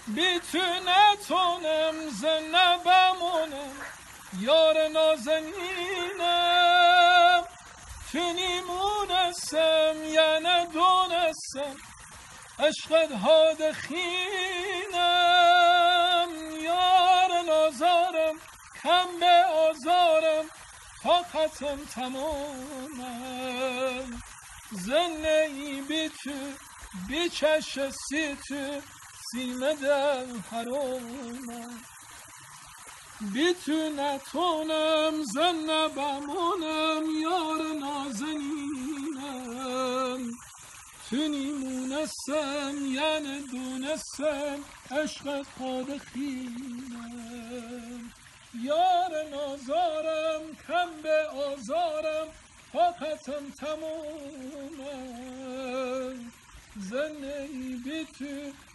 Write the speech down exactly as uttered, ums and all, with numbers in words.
بی تو نتونم زنده بمونم یار نازنینم، تو نیمونستم یا ندونستم عشقت هاد خینم. یار نازارم کم به آزارم طاقتم تمامم، زندگی بی تو بی چش سی تو سینه دل حرامم. بی تو نتونم زنده بمونم یار نازنینم، تو نیمونستم یعنی دونستم عشقت خود خینم. یار نازارم کم به آزارم طاقتم تمومم، زندگی بی تو